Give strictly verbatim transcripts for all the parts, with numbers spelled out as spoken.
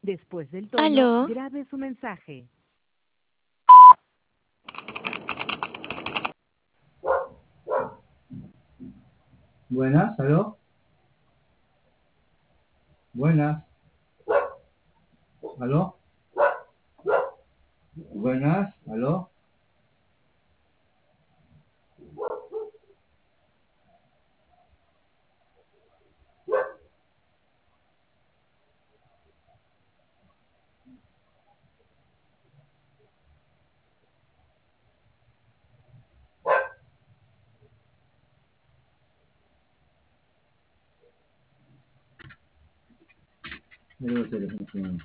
Después del tono, ¿Aló? grabe su mensaje. Buenas, ¿aló? Buenas. ¿Aló? Buenas, ¿aló? Luego teléfono sonando.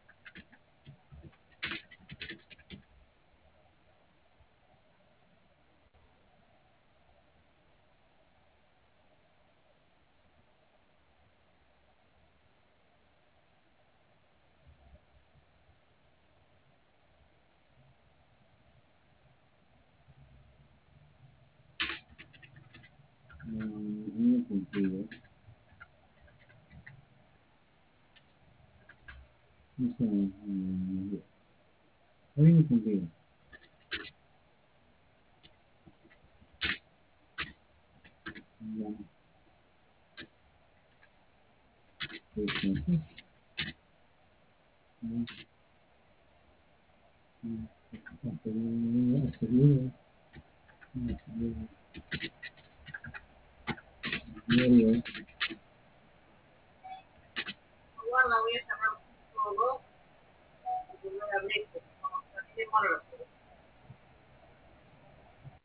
Mm, no cumplido. No sé, mm, hoy no cumplido. Ya. Entonces, mm, mm, hasta luego, hasta luego, hasta luego. Diario.